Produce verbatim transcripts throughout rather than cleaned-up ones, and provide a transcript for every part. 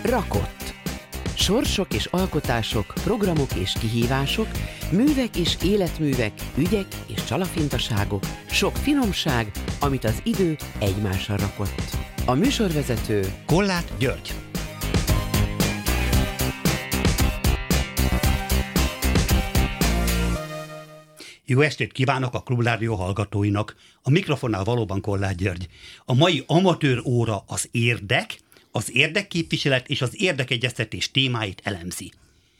Rakott. Sorsok és alkotások, programok és kihívások, művek és életművek, ügyek és csalafintaságok, sok finomság, amit az idő egymásra rakott. A műsorvezető Kolláth György. Jó estét kívánok a Klubrádió hallgatóinak. A mikrofonnál valóban Kolláth György. A mai amatőr óra az érdek, az érdekképviselet és az érdekegyeztetés témáit elemzi.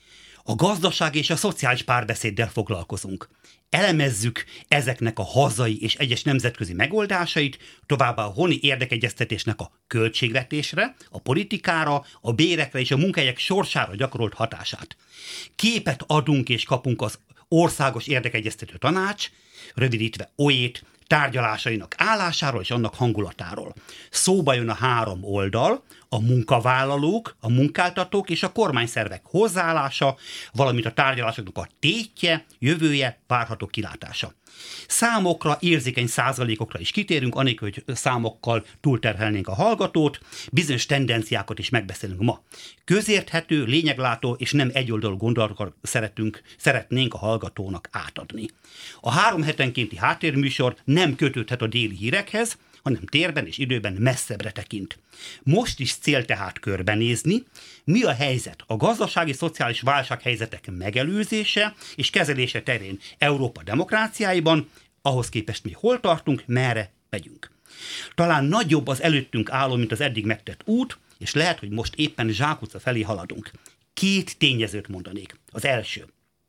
A gazdaság és a szociális párbeszéddel foglalkozunk. Elemezzük ezeknek a hazai és egyes nemzetközi megoldásait, továbbá a honi érdekegyeztetésnek a költségvetésre, a politikára, a bérekre és a munkahelyek sorsára gyakorolt hatását. Képet adunk és kapunk az Országos Érdekegyeztető Tanács, rövidítve o é té, tárgyalásainak állásáról és annak hangulatáról. Szóba jön a három oldal, a munkavállalók, a munkáltatók és a kormányszervek hozzáállása, valamint a tárgyalásoknak a tétje, jövője, várható kilátása. Számokra, érzékeny százalékokra is kitérünk, anélkül, hogy számokkal túlterhelnénk a hallgatót, bizonyos tendenciákat is megbeszélünk ma. Közérthető, lényeglátó és nem egyoldalú gondolatokat szeretünk, szeretnénk a hallgatónak átadni. A három hetenkénti háttérműsor nem kötődhet a déli hírekhez, hanem térben és időben messzebbre tekint. Most is cél tehát körbenézni, mi a helyzet a gazdasági szociális válsághelyzetek megelőzése és kezelése terén Európa demokráciáiban, ahhoz képest mi hol tartunk, merre megyünk. Talán nagyobb az előttünk álló, mint az eddig megtett út, és lehet, hogy most éppen Zsák utca felé haladunk. Két tényezőt mondanék. Az első.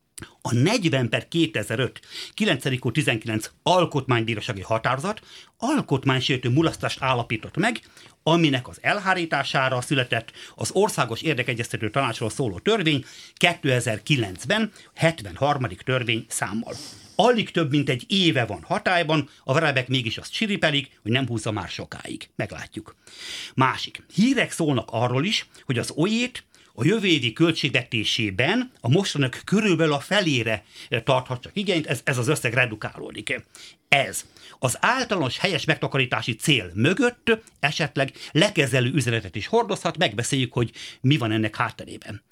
A negyven per kétezer-öt kilencedik tizenkilenc alkotmánybírósági határozat alkotmánysértő mulasztást állapított meg, aminek az elhárítására született az Országos Érdekegyeztető Tanácsról szóló törvény kétezer-kilencben hetvenharmadik törvény számmal. Alig több mint egy éve van hatályban, a verebek mégis azt csiripelik, hogy nem húzza már sokáig. Meglátjuk. Másik. Hírek szólnak arról is, hogy az o é té a jövő évi költségvetésében a mostanak körülbelül a felére tarthat csak igényt, ez, ez az összeg redukálódik. Ez az általános helyes megtakarítási cél mögött esetleg lekezelő üzenetet is hordozhat, megbeszéljük, hogy mi van ennek hátterében.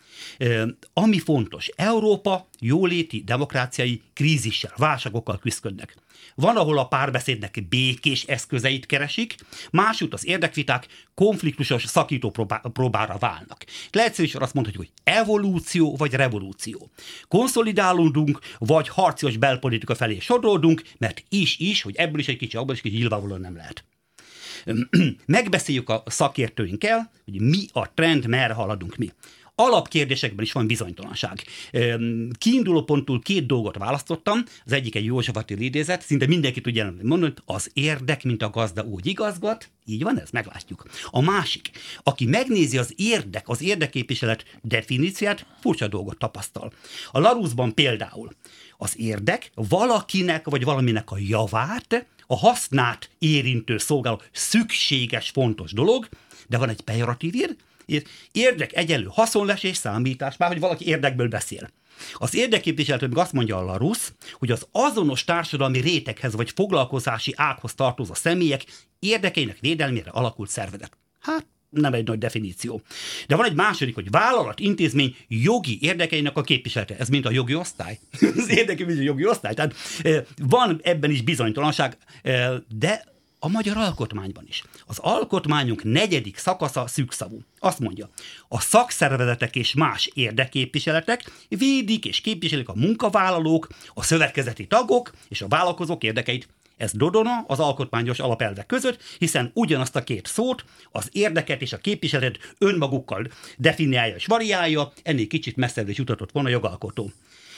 Ami fontos, Európa jóléti demokráciai krízissel, válságokkal küzdködnek. Van, ahol a párbeszédnek békés eszközeit keresik, másút az érdekviták konfliktusos szakító próbá- próbára válnak. Leegyszerűen azt mondhatjuk, hogy evolúció vagy revolúció. Konszolidálódunk, vagy harcios belpolitika felé sodródunk, mert is-is, hogy ebből is egy kicsi, abból is kicsi, nyilvánvalóan nem lehet. Megbeszéljük a szakértőinkkel, hogy mi a trend, merre haladunk mi. Alapkérdésekben is van bizonytalanság. Kiinduló ponttól két dolgot választottam, az egyik egy József Attila idézet, szinte mindenki tudja mondani, az érdek, mint a gazda úgy igazgat, így van ez, meglátjuk. A másik, aki megnézi az érdek, az érdekképviselet definíciát, furcsa dolgot tapasztal. A Larousse-ban például az érdek valakinek vagy valaminek a javát, a hasznát érintő szolgáló szükséges, fontos dolog, de van egy pejoratív ér, érdek egyenlő haszonlesés számítás, már hogy valaki érdekből beszél. Az érdekképviselet meg azt mondja a Larousse, hogy az azonos társadalmi réteghez vagy foglalkozási ághoz tartozó személyek érdekeinek védelmére alakult szervezet. Hát, nem egy nagy definíció. De van egy második, hogy vállalat, intézmény jogi érdekeinek a képviselete. Ez mint a jogi osztály. Az érdeképviselet jogi osztály. Tehát van ebben is bizonytalanság, de a magyar alkotmányban is. Az alkotmányunk negyedik szakasza szűkszavú. Azt mondja, a szakszervezetek és más érdekképviseletek védik és képviselik a munkavállalók, a szövetkezeti tagok és a vállalkozók érdekeit. Ez dodona az alkotmányos alapelvek között, hiszen ugyanazt a két szót, az érdeket és a képviseletet önmagukkal definiálja és variálja, ennél kicsit messzebbre is jutatott volna a jogalkotó.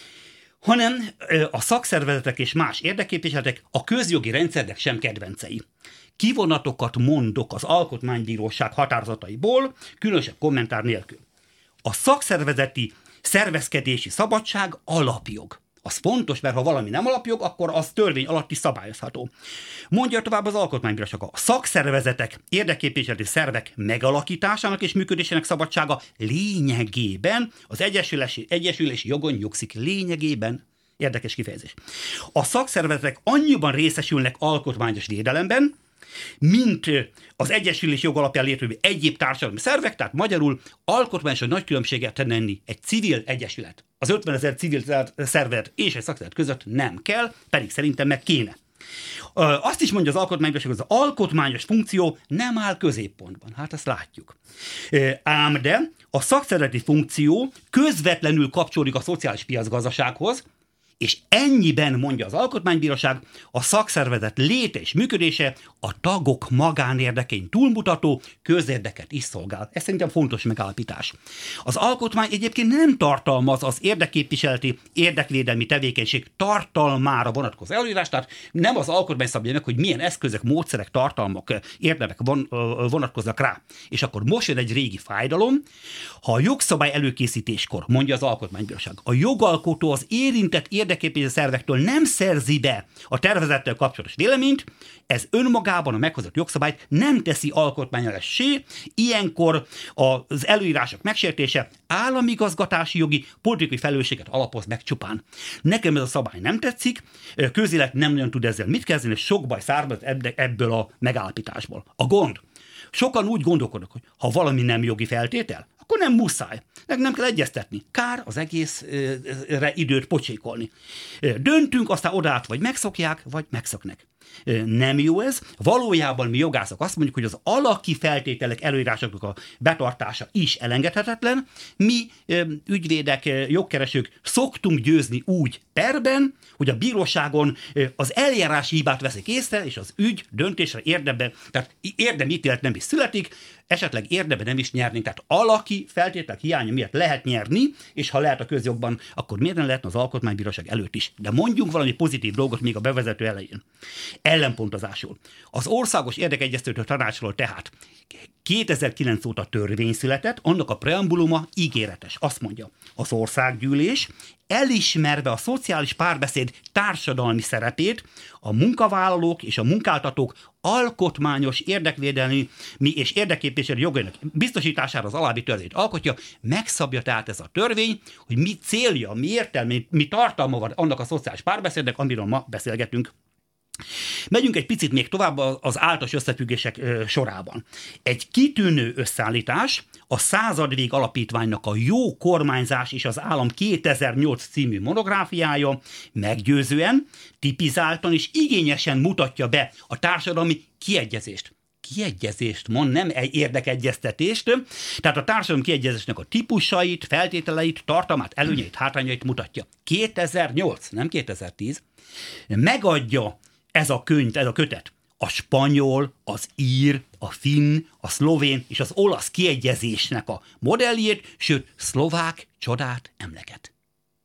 Hanem a szakszervezetek és más érdekképviseletek a közjogi rendszernek sem kedvencei. Kivonatokat mondok az Alkotmánybíróság határozataiból, különösebb kommentár nélkül. A szakszervezeti szervezkedési szabadság alapjog. Az fontos, mert ha valami nem alapjog, akkor az törvény alatt is szabályozható. Mondja tovább az Alkotmánybíróság, a szakszervezetek, érdekképviseleti szervek megalakításának és működésének szabadsága lényegében az egyesülési, egyesülési jogon nyugszik. Lényegében. Érdekes kifejezés. A szakszervezetek annyiban részesülnek alkotmányos védelemben, mint az egyesülés jog alapján létrejövő egyéb társadalmi szervek, tehát magyarul alkotmányosan nagy különbséget tenni egy civil egyesület, az ötvenezer civil szervezet és egy szakszervezet között nem kell, pedig szerintem meg kéne. Azt is mondja az alkotmánybíróság, hogy az alkotmányos funkció nem áll középpontban. Hát ezt látjuk. Ám de a szakszervezeti funkció közvetlenül kapcsolódik a szociális piacgazdasághoz, és ennyiben, mondja az alkotmánybíróság, a szakszervezet léte és működése a tagok magánérdekein túlmutató közérdeket is szolgál. Ez szerintem fontos megállapítás. Az alkotmány egyébként nem tartalmaz az érdekképviseleti, érdekvédelmi tevékenység tartalmára vonatkozó előírást, tehát nem az alkotmány szabja meg, hogy milyen eszközök, módszerek, tartalmak, érdemek von, vonatkoznak rá. És akkor most jön egy régi fájdalom, ha a jogszabály előkészítéskor, mondja az alkotmánybíróság, a jogalkotó az érintett érdekképviseleti szervektől nem szerzi be a tervezettel kapcsolatos véleményt, ez önmagában a meghozott jogszabályt nem teszi alkotmányelessé, ilyenkor az előírások megsértése államigazgatási jogi, politikai felelősséget alapoz meg csupán. Nekem ez a szabály nem tetszik, közélet nem nagyon tud ezzel mit kezdeni, és sok baj származott ebből a megállapításból. A gond. Sokan úgy gondolkodnak, hogy ha valami nem jogi feltétel, akkor nem muszáj. Nem kell egyeztetni. Kár az egészre időt pocsékolni. Döntünk, aztán odát vagy megszokják, vagy megszoknek. Nem jó ez. Valójában mi jogászok azt mondjuk, hogy az alaki feltételek, előírásoknak a betartása is elengedhetetlen. Mi ügyvédek, jogkeresők szoktunk győzni úgy perben, hogy a bíróságon az eljárási hibát veszik észre, és az ügy döntésre érdemben, tehát érdemi ítélet nem is születik, esetleg érdemben nem is nyerni. Tehát alaki feltételek hiánya miatt lehet nyerni, és ha lehet a közjogban, akkor miért nem lehetne az alkotmánybíróság előtt is? De mondjunk valami pozitív dolgot még a bevezető elején. Ellenpontozásul. Az Országos Érdekegyeztető Tanácsról tehát kétezer-kilenc óta törvény született, annak a preambuluma ígéretes. Azt mondja, az országgyűlés elismerve a szociális párbeszéd társadalmi szerepét, a munkavállalók és a munkáltatók alkotmányos érdekvédelmi és érdekképviseleti jogainak biztosítására az alábbi törvényt alkotja, megszabja tehát ez a törvény, hogy mi célja, mi értelme, mi tartalma van annak a szociális párbeszédnek, amiről ma beszélgetünk. Megyünk egy picit még tovább az általános összefüggések sorában. Egy kitűnő összeállítás a Századvég Alapítványnak a Jó kormányzás és az állam kétezer-nyolc című monográfiája meggyőzően, tipizáltan és igényesen mutatja be a társadalmi kiegyezést. Kiegyezést mond, nem egy érdekegyeztetést, tehát a társadalmi kiegyezésnek a típusait, feltételeit, tartalmát, előnyeit, hátrányait mutatja. kétezer-nyolc, nem kétezer-tíz, megadja ez a könyv, ez a kötet a spanyol, az ír, a finn, a szlovén és az olasz kiegyezésnek a modelljét, sőt, szlovák csodát emleget.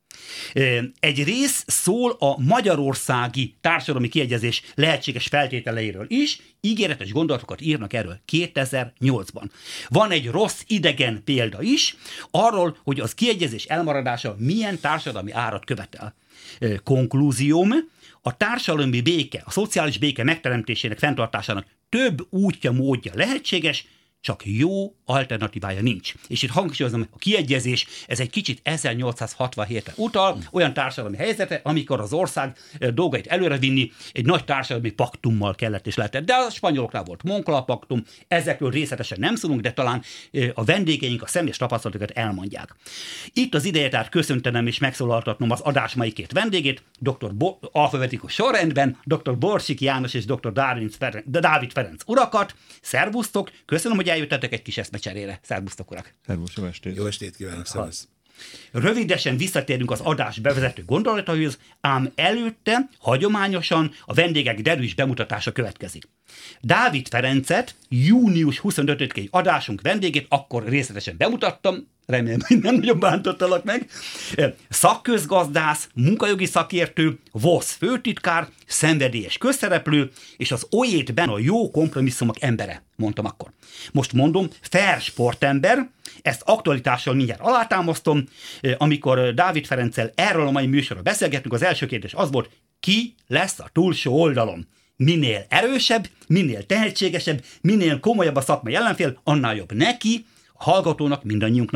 Egy rész szól a magyarországi társadalmi kiegyezés lehetséges feltételeiről is, ígéretes gondolatokat írnak erről kétezer-nyolcban. Van egy rossz idegen példa is, arról, hogy az kiegyezés elmaradása milyen társadalmi árat követel. Konklúzióm, a társadalmi béke, a szociális béke megteremtésének, fenntartásának több útja, módja lehetséges, csak jó alternatívája nincs. És itt hangsúlyozom, a kiegyezés, ez egy kicsit ezernyolcszázhatvanhétre utal, olyan társadalmi helyzetre, amikor az ország dolgait előrevinni egy nagy társadalmi paktummal kellett és lehetett. De a spanyoloknál volt Moncloa paktum, ezekről részletesen nem szólunk, de talán a vendégeink a személyes tapasztalatokat elmondják. Itt az ideje tehát köszöntenem és megszólaltatnom az adás mai két vendégét, dr. Bo- alfabetikus sorrendben, dr. Borsik János és dr. Dávid Ferenc urakat. Szervusztok, köszönöm, hogy eljöttetek egy kis eszmecserére. Szervusztok, urak! Szervusz, jó estét! Jó estét kívánok, szervusz! Rövidesen visszatérünk az adás bevezető gondolataihoz, ám előtte hagyományosan a vendégek derűs bemutatása következik. Dávid Ferencet, június huszonötödikei adásunk vendégét akkor részletesen bemutattam, remélem, hogy nem nagyon bántottalak meg. Szakközgazdász, munkajogi szakértő, VOSZ főtitkár, szenvedélyes közszereplő, és az olyétben a jó kompromisszumok embere, mondtam akkor. Most mondom, fair sportember, ezt aktualitással mindjárt alátámasztom, amikor Dávid Ferenccel erről a mai műsorról beszélgetünk, az első kérdés az volt, ki lesz a túlsó oldalon? Minél erősebb, minél tehetségesebb, minél komolyabb a szakmai ellenfél, annál jobb neki, a hallgatónak, mindannyiunknak.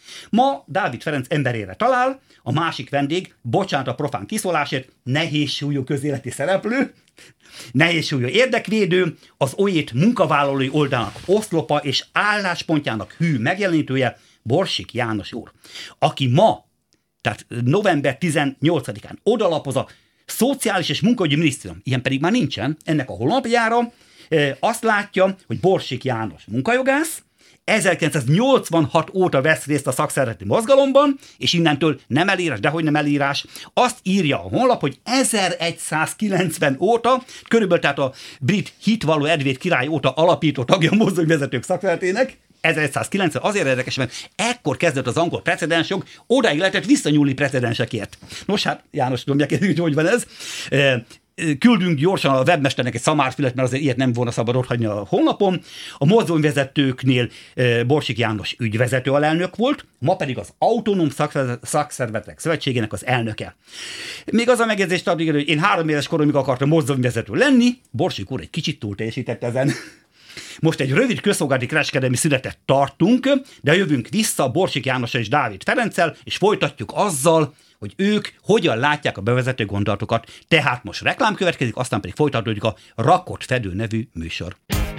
Ma Dávid Ferenc emberére talál, a másik vendég, bocsánat a profán kiszólásért, nehéz súlyú közéleti szereplő, nehéz súlyú érdekvédő, az olyét munkavállalói oldalnak oszlopa és álláspontjának hű megjelenítője, Borsig János úr, aki ma, tehát november tizennyolcadikán odalapoz a Szociális és Munkaügyi Minisztérium, ilyen pedig már nincsen, ennek a honlapjára, e, azt látja, hogy Borsig János munkajogász, ezerkilencszáznyolcvanhat óta vesz részt a szakszervezeti mozgalomban, és innentől nem elírás, dehogy nem elírás. Azt írja a honlap, hogy ezeregyszázkilencven óta, körülbelül tehát a brit hitvalló Edvard király óta alapító tagja a mozdonyvezetők szakszervezetének, ezeregyszázkilencven azért érdekes, mert ekkor kezdett az angol precedensjog, odáig lehetett visszanyúlni precedensekért. Nos hát, János, tudom, hogy van ez. Küldünk gyorsan a webmesternek egy szamárfület, mert azért ilyet nem volna szabad otthagyni a honlapon. A mozdonyvezetőknél Borsig János ügyvezető alelnök volt, ma pedig az Autonóm Szakszervezetek Szövetségének az elnöke. Még az a megjegyzést addig, hogy én három éves koromig akartam mozdonyvezető lenni, Borsig úr egy kicsit túl teljesített ezen. Most egy rövid közszolgálati kereskedelmi szünetet tartunk, de jövünk vissza Borsig Jánossal és Dávid Ferenccel, és folytatjuk azzal, hogy ők hogyan látják a bevezető gondolatokat. Tehát most reklám következik, aztán pedig folytatódik a Rakott Fedő nevű műsor.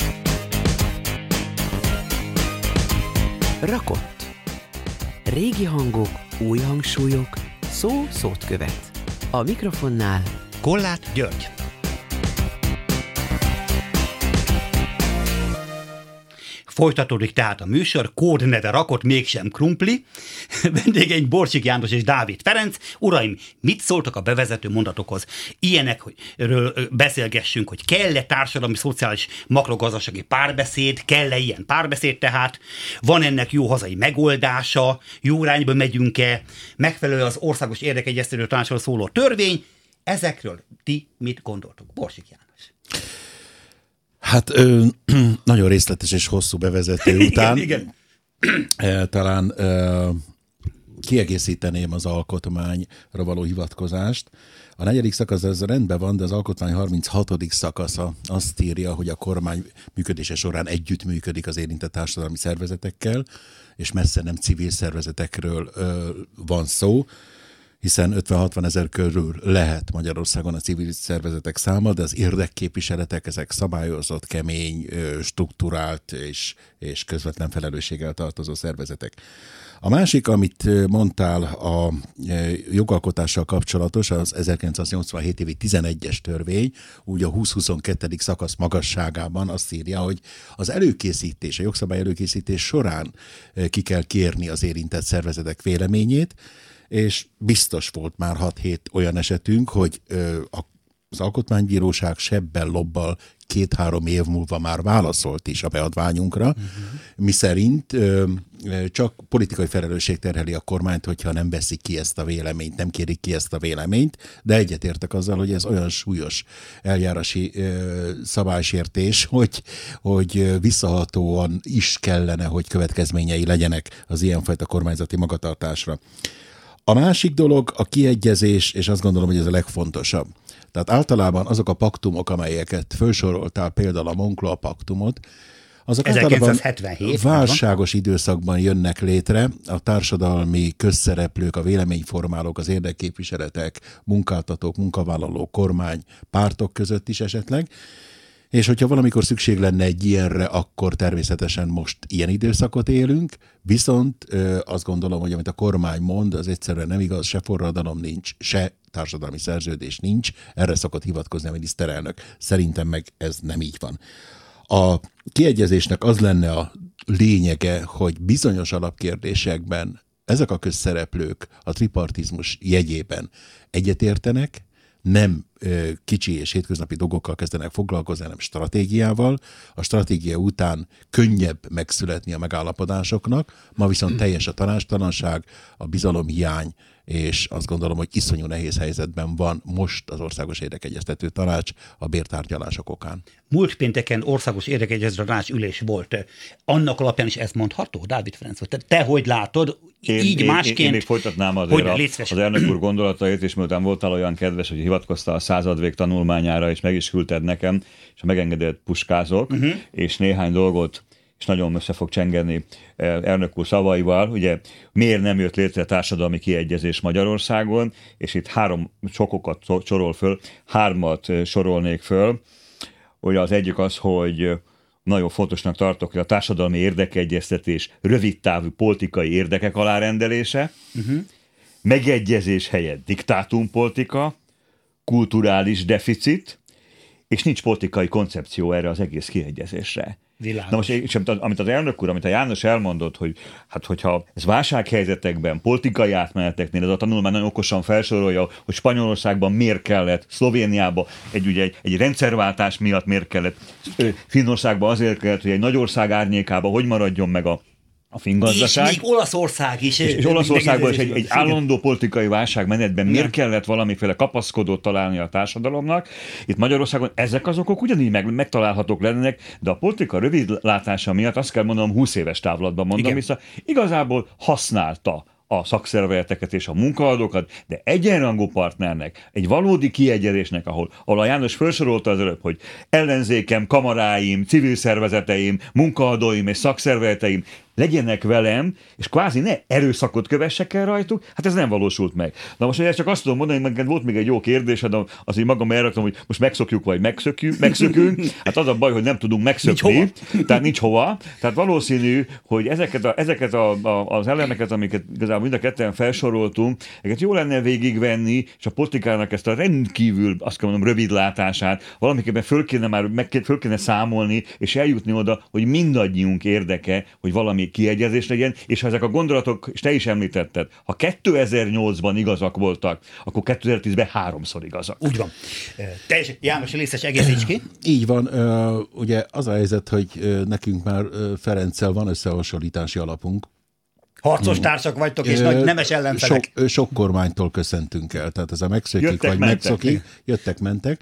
Rakott. Régi hangok, új hangsúlyok, szó szót követ. A mikrofonnál Kollát György. Folytatódik tehát a műsor, kódneve Rakott, mégsem krumpli. Vendégeink Borsig János és Dávid Ferenc. Uraim, mit szóltak a bevezető mondatokhoz? Ilyenekről beszélgessünk, hogy kell-e társadalmi, szociális, makrogazdasági párbeszéd, kell-e ilyen párbeszéd tehát, van ennek jó hazai megoldása, jó irányba megyünk-e, megfelelő az országos érdekegyeztető tanácsról szóló törvény. Ezekről ti mit gondoltok? Borsig János. Hát ö, nagyon részletes és hosszú bevezető után igen, igen. talán ö, kiegészíteném az alkotmányra való hivatkozást. A negyedik szakasz ez rendben van, de az alkotmány harminchatodik szakasza azt írja, hogy a kormány működése során együttműködik az érintett társadalmi szervezetekkel, és messze nem civil szervezetekről ö, van szó, hiszen ötven-hatvan ezer körül lehet Magyarországon a civil szervezetek száma, de az érdekképviseletek, ezek szabályozott, kemény, strukturált és, és közvetlen felelősséggel tartozó szervezetek. A másik, amit mondtál a jogalkotással kapcsolatos, az ezerkilencszáznyolcvanhét évi tizenegyes törvény, úgy a húsz-huszonkettő szakasz magasságában azt írja, hogy az előkészítés, a jogszabály előkészítés során ki kell kérni az érintett szervezetek véleményét, és biztos volt már hat-hét olyan esetünk, hogy ö, az Alkotmánybíróság sebbel lobbal két-három év múlva már válaszolt is a beadványunkra, uh-huh. miszerint ö, csak politikai felelősség terheli a kormányt, hogyha nem veszik ki ezt a véleményt, nem kérik ki ezt a véleményt, de egyetértek azzal, hogy ez olyan súlyos eljárási ö, szabálysértés, hogy, hogy visszahatóan is kellene, hogy következményei legyenek az ilyenfajta kormányzati magatartásra. A másik dolog a kiegyezés, és azt gondolom, hogy ez a legfontosabb. Tehát általában azok a paktumok, amelyeket felsoroltál, például a Moncloa paktumot, azok általában válságos időszakban jönnek létre, a társadalmi közszereplők, a véleményformálók, az érdekképviseletek, munkáltatók, munkavállalók, kormány, pártok között is esetleg, és hogyha valamikor szükség lenne egy ilyenre, akkor természetesen most ilyen időszakot élünk, viszont ö, azt gondolom, hogy amit a kormány mond, az egyszerűen nem igaz, se forradalom nincs, se társadalmi szerződés nincs, erre szokott hivatkozni a miniszterelnök. Szerintem meg ez nem így van. A kiegyezésnek az lenne a lényege, hogy bizonyos alapkérdésekben ezek a közszereplők a tripartizmus jegyében egyetértenek, nem ö, kicsi és hétköznapi dolgokkal kezdenek foglalkozni, hanem stratégiával. A stratégia után könnyebb megszületni a megállapodásoknak, ma viszont teljes a tanácstalanság, a bizalomhiány, és azt gondolom, hogy iszonyú nehéz helyzetben van most az Országos Érdekegyeztető Tanács a bértárgyalások okán. Múlt pénteken Országos Érdekegyeztető Tanács ülés volt. Annak alapján is ez mondható, Dávid Ferenc? Te, te hogy látod? Én, így én, másként... Én még folytatnám azért a, hogy, az elnök úr gondolatait, és miután voltál olyan kedves, hogy hivatkoztál a századvég tanulmányára, és meg is küldted nekem, és ha megengedett, puskázok, uh-huh. és néhány dolgot és nagyon össze fog csengeni elnök úr szavaival, ugye miért nem jött létre társadalmi kiegyezés Magyarországon, és itt három sokokat sorol föl, hármat sorolnék föl. Ugye az egyik az, hogy nagyon fontosnak tartok, hogy a társadalmi érdekegyeztetés rövidtávú politikai érdekek alárendelése, uh-huh. megegyezés helyett diktátumpolitika, kulturális deficit, és nincs politikai koncepció erre az egész kiegyezésre. Világos. Na most, és amit az elnök úr, amit a János elmondott, hogy hát hogyha ez válsághelyzetekben, politikai átmeneteknél, ez a tanulmány nagyon okosan felsorolja, hogy Spanyolországban miért kellett, Szlovéniában egy, ugye, egy, egy rendszerváltás miatt miért kellett, Finnországban azért kellett, hogy egy nagy ország árnyékában hogy maradjon meg a a finn gazdaság. És még Olaszország is. És, és Olaszországban is egy, egy állandó politikai válságmenetben miért nem. kellett valamiféle kapaszkodót találni a társadalomnak. Itt Magyarországon ezek az okok ugyanígy meg, megtalálhatók lennének, de a politika rövidlátása miatt azt kell mondanom, húsz éves távlatban mondom Igen. vissza, igazából használta a szakszervezeteket és a munkaadókat, de egyenrangú partnernek, egy valódi kiegyezésnek, ahol, ahol a János felsorolta az előbb, hogy ellenzékem, kamaráim, civil szervezeteim, munkaadóim és szakszervezeteim legyenek velem, és kvázi ne erőszakot kövessek el rajtuk, hát ez nem valósult meg. Na most ezt csak azt tudom mondani, hogy volt még egy jó kérdésed, az így magam elraktam, hogy most megszokjuk, vagy megszökjük, megszökünk. Hát az a baj, hogy nem tudunk megszökni, nincs tehát nincs hova. Tehát valószínű, hogy ezeket, a, ezeket a, a, az elemeket, amiket igazából mind a ketten felsoroltunk, ezeket jó lenne végigvenni, és a politikának ezt a rendkívül, azt kell mondom, rövidlátását valamiképpen föl kéne már meg, föl kéne számolni, és eljutni oda, hogy mindannyiunk érdeke, hogy valami kiegyezés legyen, és ha ezek a gondolatok, és te is említetted, ha kétezer-nyolcban igazak voltak, akkor kétezer-tízben háromszor igazak. Úgy van. Teljesen, János, részes egészíts ki. Így van. Ugye az a helyzet, hogy nekünk már Ferenccel van összehasonlítási alapunk. Harcos társak vagytok, és nagy nemes ellenfelek. Sok, sok kormánytól köszöntünk el, tehát ez a megszökjük, jöttek, vagy mentek. megszokik, jöttek, mentek.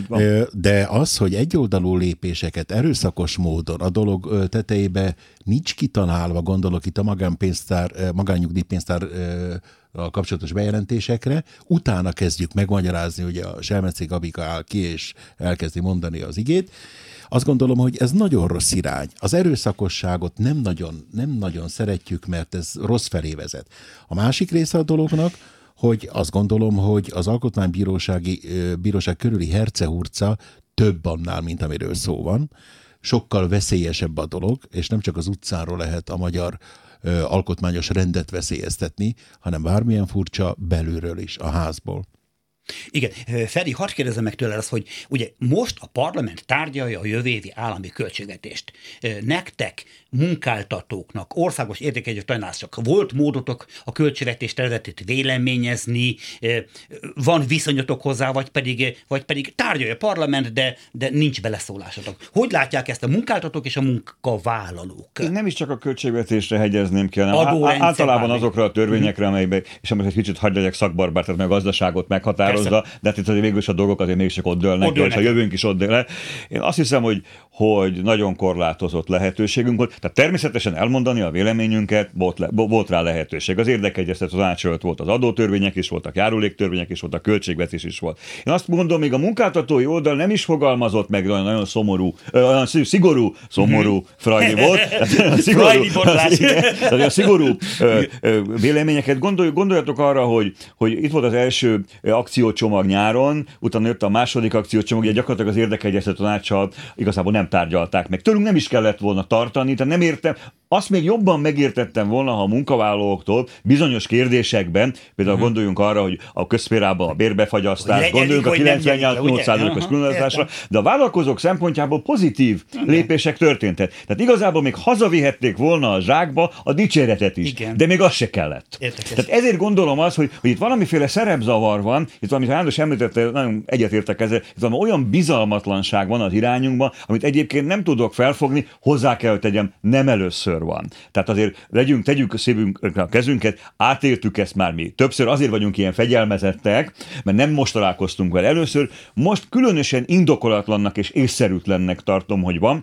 De az, hogy egyoldalú lépéseket erőszakos módon a dolog tetejébe nincs kitalálva, gondolok itt a magánpénztár, magánnyugdíjpénztár a kapcsolatos bejelentésekre, utána kezdjük megmagyarázni, hogy a Selmecé Gabika áll ki, és elkezdi mondani az igét. Azt gondolom, hogy ez nagyon rossz irány. Az erőszakosságot nem nagyon, nem nagyon szeretjük, mert ez rossz felé vezet. A másik része a dolognak, hogy azt gondolom, hogy az alkotmánybírósági bíróság körüli hercehurca több annál, mint amiről szó van. Sokkal veszélyesebb a dolog, és nem csak az utcáról lehet a magyar ö, alkotmányos rendet veszélyeztetni, hanem bármilyen furcsa belülről is, a házból. Igen, Feri, hadd kérdezem meg tőle azt, hogy ugye most a parlament tárgyalja a jövő évi állami költségvetést. Nektek, munkáltatóknak, országos érdekegyes tanácsok, volt módotok a költségvetés területét véleményezni, van viszonyotok hozzá, vagy pedig, vagy pedig tárgyalja a parlament, de, de nincs beleszólásotok. Hogy látják ezt a munkáltatók és a munkavállalók? Én nem is csak a költségvetésre hegyezném ki, hanem általában azokra a törvényekre, amelyben, és amikor egy kicsit hadd legyek szakbarbár, tehát meg a gazdaságot meghatározza, de hát itt azért végül is a dolgok azért mégiscsak ott dőlnek, ott dőlnek, és a jövőnk is ott dől le. Én azt hiszem, hogy, hogy nagyon korlátozott lehetőségünk volt. Tehát természetesen elmondani a véleményünket, volt, le, volt rá lehetőség. Az érdekegyeztető tanács előtt volt az adótörvények is voltak, járuléktörvények is voltak, költségvetés is volt. Én azt mondom, még a munkáltatói oldal nem is fogalmazott meg, olyan nagyon szomorú, olyan szigorú, szomorú Frajdi volt. Szigorú, a szigorú véleményeket. Gondolj, gondoljatok arra, hogy, hogy itt volt az első akciócsomag nyáron, utána jött a második akciócsomag, ugye gyakorlatilag az érdekegyeztető tanáccsal igazából nem tárgyalták meg. Tőlünk nem is kellett volna tartani, tehát nem értem. Azt még jobban megértettem volna, ha a munkavállalóktól bizonyos kérdésekben, például uh-huh. gondoljunk arra, hogy a közszférában a bérbefagyasztás, gondoljunk a kilencvennyolc százalékos különlegesításra, de a vállalkozók szempontjából pozitív uh-huh. lépések történtek. Tehát igazából még hazavihették volna a zsákba a dicséretet is, igen. de még az se kellett. Értekes. Tehát ezért gondolom azt, hogy, hogy itt valamiféle szerepzavar van, itt valamit János említette, nagyon egyetértek ezzel, itt valami olyan bizalmatlanság van az irányunkban, amit egyébként nem tudok felfogni, hozzá kell, hogy tegyem, nem először van. Tehát azért legyünk, tegyük szívünk a kezünket, átéltük ezt már mi. Többször azért vagyunk ilyen fegyelmezettek, mert nem most találkoztunk vele először, most különösen indokolatlannak és észszerűtlennek tartom, hogy van.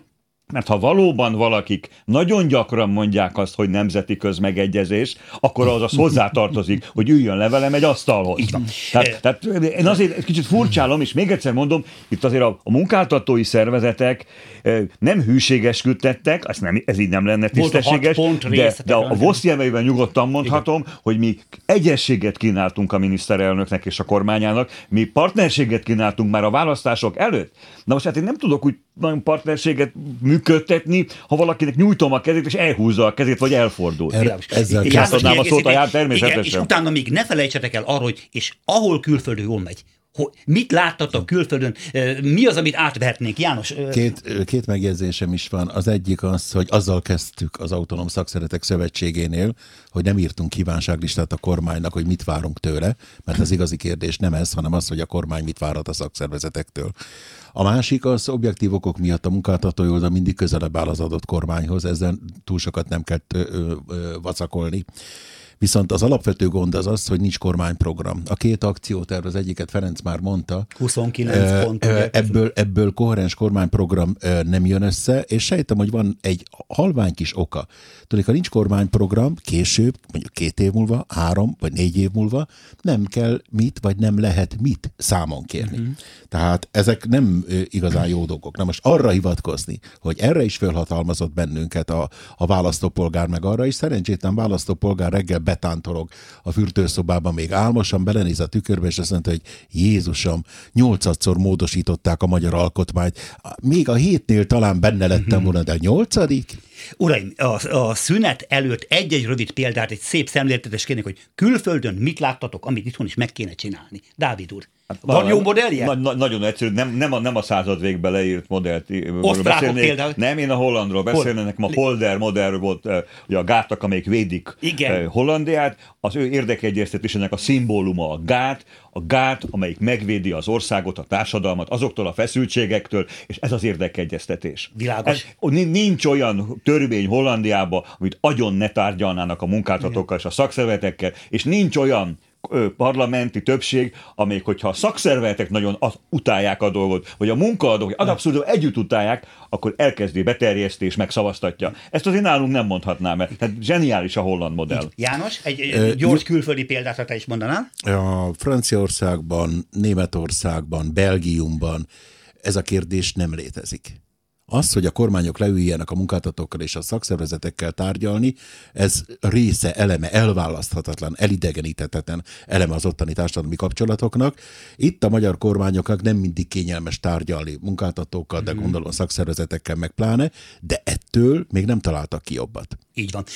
Mert ha valóban valakik nagyon gyakran mondják azt, hogy nemzeti közmegegyezés, akkor az az hozzátartozik, hogy üljön le velem egy asztalhoz. Tehát, tehát én azért kicsit furcsálom, és még egyszer mondom, itt azért a, a munkáltatói szervezetek nem hűségeskedtek, ez, nem, ez így nem lenne tisztességes, de, de a VOSZ nyelveiben nyugodtan mondhatom, igen, hogy mi egyességet kínáltunk a miniszterelnöknek és a kormányának, mi partnerséget kínáltunk már a választások előtt. Na most hát én nem tudok úgy nagyon partnerséget működtetni, ha valakinek nyújtom a kezét, és elhúzza a kezét, vagy elfordul. Erre, ezzel Jászadnám a szót a jár természetesen. Igen, és utána még ne felejtsetek el arról, hogy és ahol külföldön jól megy, mit láttatok külföldön, mi az, amit átvehetnénk, János? Két, két megjegyzésem is van. Az egyik az, hogy azzal kezdtük az Autonóm Szakszervezetek Szövetségénél, hogy nem írtunk kívánságlistát a kormánynak, hogy mit várunk tőle, mert az igazi kérdés nem ez, hanem az, hogy a kormány mit várhat a szakszervezetektől. A másik az objektív okok miatt a munkáltatói oldal mindig közelebb áll az adott kormányhoz, ezzel túl sokat nem kell ö, ö, vacakolni. Viszont az alapvető gond az az, hogy nincs kormányprogram. A két akcióterv, az egyiket Ferenc már mondta. huszonkilenc pont. Ebből, ebből koherens kormányprogram nem jön össze, és sejtem, hogy van egy halvány kis oka. Tudod, ha nincs kormányprogram, később, mondjuk két év múlva, három vagy négy év múlva nem kell mit, vagy nem lehet mit számon kérni. Uh-huh. Tehát ezek nem igazán jó dolgok. Na most arra hivatkozni, hogy erre is fölhatalmazott bennünket a, a választópolgár, meg arra is szerencsétlen választópolgár reggel betántolog a fürdőszobában, még álmosan belenéz a tükörbe, és azt mondta, hogy Jézusom, nyolcadszor módosították a magyar alkotmányt. Még a hétnél talán benne lettem volna, de a nyolcadik? Uraim, a, a szünet előtt egy-egy rövid példát, egy szép szemléltetés kérnék, hogy külföldön mit láttatok, amit itthon is meg kéne csinálni. Dávid úr, hát, van jó modellje? Na, na, nagyon egyszerű, nem, nem, a, nem a század végben leírt modellt Osztrákok például. Nem, én a hollandról beszélnék, nekem a Polder modell volt, ugye a gátak, amelyik védik igen. Hollandiát, az ő érdekegyeztetésének a szimbóluma a gát, a gát, amelyik megvédi az országot, a társadalmat azoktól a feszültségektől, és ez az érdekegyeztetés. Világos. Ez, nincs olyan törvény Hollandiában, amit agyon ne tárgyalnának a munkáltatókkal és a szakszervezetekkel, és nincs olyan ö, parlamenti többség, amelyik, hogyha a szakszervezetek nagyon utálják a dolgot, vagy a munkaadók ad abszolút együtt utálják, akkor elkezdi beterjeszti és megszavaztatja. Ezt azért nálunk nem mondhatnám el. Tehát zseniális a holland modell. János, egy, egy gyors külföldi példát te is mondanál? A Franciaországban, Németországban, Belgiumban ez a kérdés nem létezik. Az, hogy a kormányok leüljenek a munkáltatókkal és a szakszervezetekkel tárgyalni, ez része, eleme, elválaszthatatlan, elidegeníthetetlen eleme az ottani társadalmi kapcsolatoknak. Itt a magyar kormányoknak nem mindig kényelmes tárgyalni munkáltatókkal, de gondolom a szakszervezetekkel meg pláne, de ettől még nem találtak ki jobbat. Így van.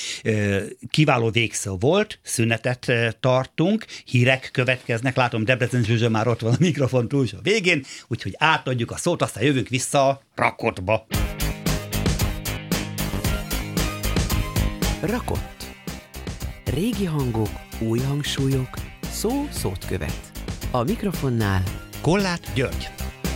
Kiváló végszó volt, szünetet tartunk, hírek következnek, látom Debrecen Zsuzsa már ott van a mikrofon túlsó végén, úgyhogy átadjuk a szót, aztán jövünk vissza a Rakottba. Rakott. Régi hangok, új hangsúlyok, szó szót követ. A mikrofonnál Kollát György.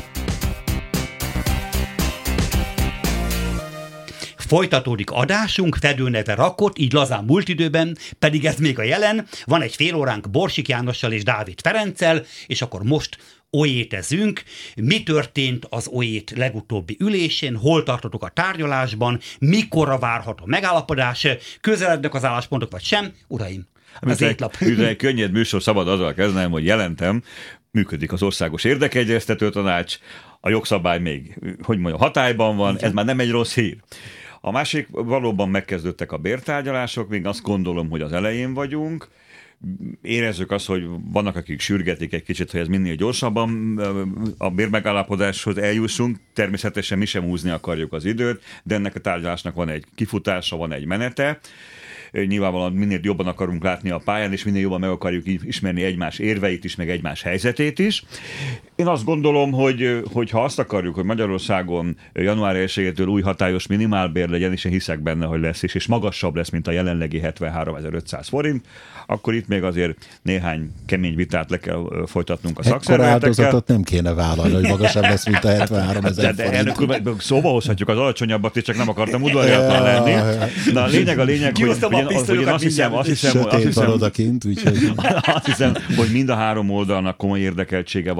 Folytatódik adásunk, fedőneve Rakott, így lazán múlt időben, pedig ez még a jelen. Van egy fél óránk Borsik Jánossal és Dávid Ferenccel, és akkor most olyétezünk. Mi történt az olyét legutóbbi ülésén, hol tartotok a tárgyalásban, mikorra várható megállapodás, közelednek az álláspontok vagy sem? Uraim, az étlap. Egy könnyed műsor, szabad azzal kezdenem, hogy jelentem, működik az Országos Érdekegyeztető Tanács, a jogszabály még, hogy mondjam, hatályban van, ez már nem egy rossz hír. A másik, valóban megkezdődtek a bértárgyalások, még azt gondolom, hogy az elején vagyunk. Érezzük azt, hogy vannak, akik sürgetik egy kicsit, hogy ez minél gyorsabban a bérmegállapodáshoz eljussunk. Természetesen mi sem húzni akarjuk az időt, de ennek a tárgyalásnak van egy kifutása, van egy menete. Nyilvánvalóan minél jobban akarunk látni a pályán, és minél jobban meg akarjuk ismerni egymás érveit is, meg egymás helyzetét is. Én azt gondolom, hogy, hogy ha azt akarjuk, hogy Magyarországon január elsejétől új hatályos minimálbér legyen, és én hiszek benne, hogy lesz is, és magasabb lesz, mint a jelenlegi hetvenháromezer-ötszáz forint, akkor itt még azért néhány kemény vitát le kell folytatnunk a szakszervezetekkel. Ekkor áldozatot nem kéne vállalni, hogy magasabb lesz, mint a hetvenháromezer forint. De, de szóba hozhatjuk az alacsonyabbat, és csak nem akartam udvariatlan lenni. Na, a lényeg a lényeg, hogy, hogy én azt hiszem, azt hiszem, azt hiszem, odakint, úgyhogy... azt hiszem, hogy mind a három oldalnak komoly érdekeltsége van abban,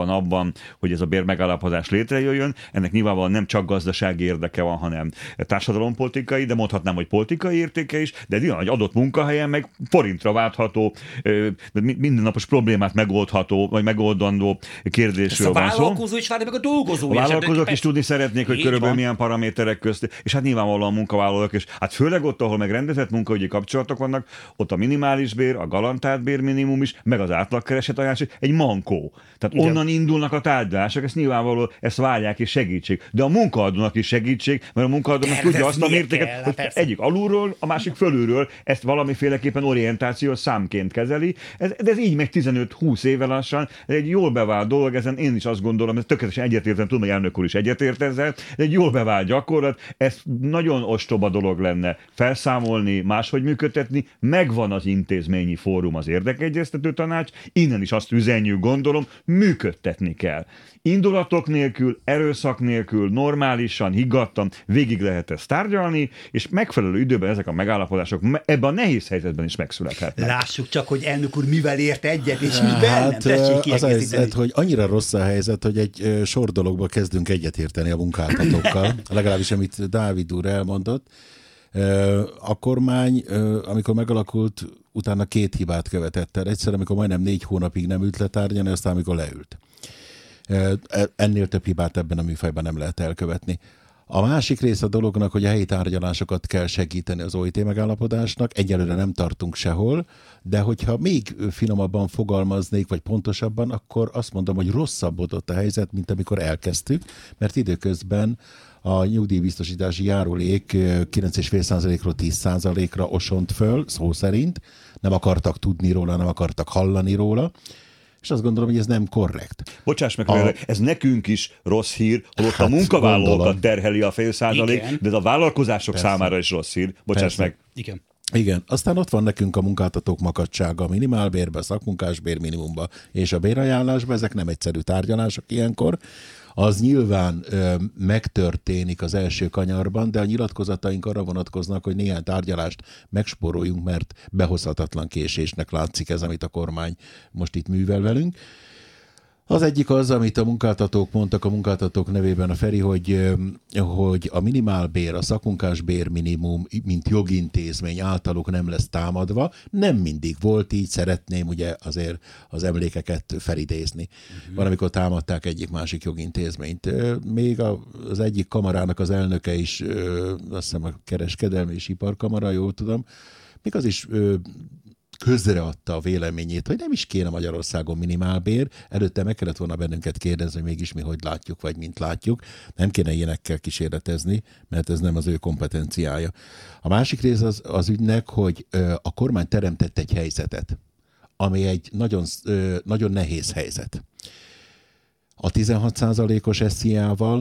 abban, hogy ez a bérmegállapodás létrejöjjön. Ennek nyilvánvalóan nem csak gazdasági érdeke van, hanem társadalompolitikai, de mondhatnám, hogy politikai értéke is, de egy olyan adott munkahelyen meg forintra váltható, mindennapos problémát megoldható, vagy megoldandó kérdésről van szó. A vállalkozó is várja meg a dolgozó. A vállalkozók is tudni szeretnék, hogy körülbelül milyen paraméterek közt, és hát nyilvánvalóan a munkavállalók, és hát főleg ott, ahol meg rendezett munkaügyi kapcsolatok vannak, ott a minimális bér, a garantált bér minimum is, meg az átlagkereset ajánlás egy mankó. Tehát igen. Onnan indulnak a tárgyalások, ezt nyilvánvalóan ezt várják és segítség. De a munkaadónak is segítség, mert a munkaadónak tudja azt a mértéket, kell, hogy persze. Egyik alulról, a másik fölülről ezt valamiféleképpen orientációs számként kezeli. Ez, de ez így meg tizenöt-húsz éve lassan, ez egy jól bevált dolog, ezen én is azt gondolom, ez tökéletesen egyetértem, tudom, hogy elnök úr is egyetért ezzel, ez egy jól bevált gyakorlat, ez nagyon ostoba dolog lenne felszámolni, máshogy működtetni, megvan az intézményi fórum, az érdekegyeztető tanács, innen is azt üzenjük, gondolom, működtetni kell. Indulatok nélkül, erőszak nélkül, normálisan, higgadtan végig lehet ezt tárgyalni, és megfelelő időben ezek a megállapodások ebben a nehéz helyzetben is megszülethetnek. Lássuk csak, hogy elnök úr mivel ért egyet, és mivel hát, nem. Tessék az a helyzet, hogy annyira rossz a helyzet, hogy egy sor dologba kezdünk egyetérteni a munkáltatókkal, legalábbis amit Dávid úr elmondott. A kormány, amikor megalakult, utána két hibát követett el. Egyszer, amikor majdnem négy hónapig nem ült le tárgyalni, aztán amikor leült. Ennél több hibát ebben a műfajban nem lehet elkövetni. A másik része a dolognak, hogy a helyi tárgyalásokat kell segíteni az o i té megállapodásnak. Egyelőre nem tartunk sehol, de hogyha még finomabban fogalmaznék, vagy pontosabban, akkor azt mondom, hogy rosszabbodott a helyzet, mint amikor elkezdtük, mert időközben a nyugdíjbiztosítási járulék kilenc egész öt százalékról tíz százalékra osont föl, szó szerint. Nem akartak tudni róla, nem akartak hallani róla. És azt gondolom, hogy ez nem korrekt. Bocsáss meg, a... ez nekünk is rossz hír, holott hát, a munkavállalókat gondolom. Terheli a fél százalék, igen. De ez a vállalkozások Persze. számára is rossz hír. Bocsáss Persze. meg. Igen. Igen, aztán ott van nekünk a munkáltatók makacsága, a minimálbérbe, a szakmunkásbér minimumba és a bérajánlásba, ezek nem egyszerű tárgyalások ilyenkor. Az nyilván ö, megtörténik az első kanyarban, de a nyilatkozataink arra vonatkoznak, hogy néhány tárgyalást megspóroljunk, mert behozhatatlan késésnek látszik ez, amit a kormány most itt művel velünk. Az egyik az, amit a munkáltatók mondtak a munkáltatók nevében a Feri, hogy, hogy a minimálbér, a szakmunkásbér minimum, mint jogintézmény általuk nem lesz támadva. Nem mindig volt így, szeretném ugye azért az emlékeket felidézni. Uh-huh. Van, amikor támadták egyik-másik jogintézményt. Még az egyik kamarának az elnöke is, azt hiszem a Kereskedelmi és Iparkamara, jól tudom, még az is közreadta a véleményét, hogy nem is kéne Magyarországon minimálbér, előtte meg kellett volna bennünket kérdezni, hogy mégis mi hogy látjuk, vagy mint látjuk. Nem kéne ilyenekkel kísérletezni, mert ez nem az ő kompetenciája. A másik rész az, az ügynek, hogy a kormány teremtett egy helyzetet, ami egy nagyon, nagyon nehéz helyzet. A tizenhat százalékos es zé á-val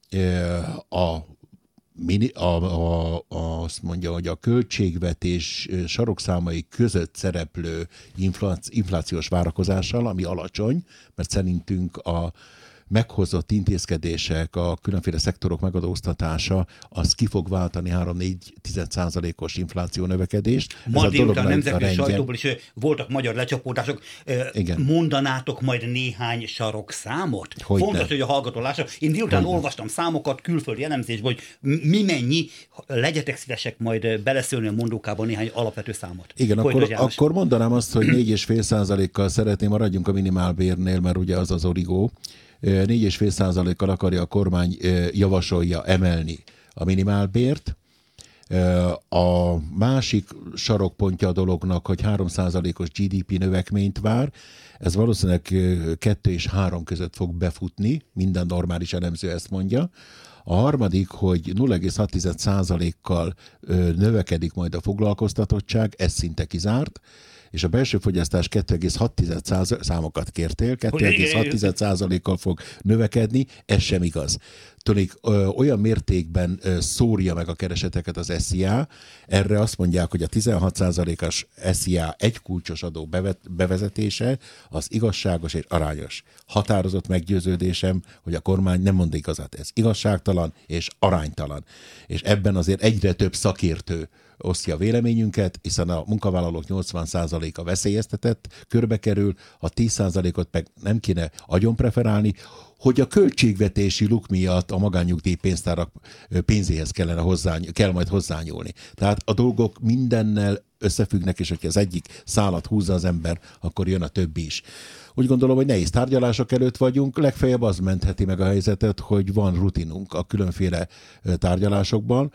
a Mini, a, a, a, azt mondja, hogy a költségvetés sarokszámai között szereplő inflációs várakozással, ami alacsony, mert szerintünk a meghozott intézkedések, a különféle szektorok megadóztatása, az ki fog váltani három-négy százalékos infláció növekedést. Ma délután a nemzetközi sajtóból is voltak magyar lecsapódások. Igen. Mondanátok majd néhány sarokszámot? Hogy Fontos, ne. hogy a hallgató lássa. Én délután hogy olvastam ne. számokat külföldi elemzésből, hogy mi mennyi, legyetek szívesek majd beleszólni a mondókában néhány alapvető számot. Igen, akkor, akkor mondanám azt, hogy négy egész öt százalékkal szeretném, maradjunk a minimálbérnél, mert ugye az az origó. négy egész öt százalékkal akarja a kormány, javasolja emelni a minimálbért. A másik sarokpontja a dolognak, hogy három százalékos gé dé pé növekményt vár. Ez valószínűleg kettő és három között fog befutni, minden normális elemző ezt mondja. A harmadik, hogy nulla egész hat százalékkal növekedik majd a foglalkoztatottság, ez szinte kizárt, és a belső fogyasztás kettő egész hat százalék számokat kértél, kettő egész hat százalékkal fog növekedni, ez sem igaz. tőlük olyan mértékben szórja meg a kereseteket az es i á, erre azt mondják, hogy a tizenhat százalékos es i á egy kulcsos adó bevezetése az igazságos és arányos. Határozott meggyőződésem, hogy a kormány nem mond igazat. Ez igazságtalan és aránytalan. És ebben azért egyre több szakértő osztja a véleményünket, hiszen a munkavállalók nyolcvan százaléka veszélyeztetett, körbe kerül, a tíz százalékot meg nem kéne agyon preferálni, hogy a költségvetési luk miatt a magánnyugdíjpénztárak pénzéhez kellene hozzá, kell majd hozzányúlni. Tehát a dolgok mindennel összefüggnek, és hogyha az egyik szálat húzza az ember, akkor jön a többi is. Úgy gondolom, hogy nehéz tárgyalások előtt vagyunk, legfeljebb az mentheti meg a helyzetet, hogy van rutinunk a különféle tárgyalásokban,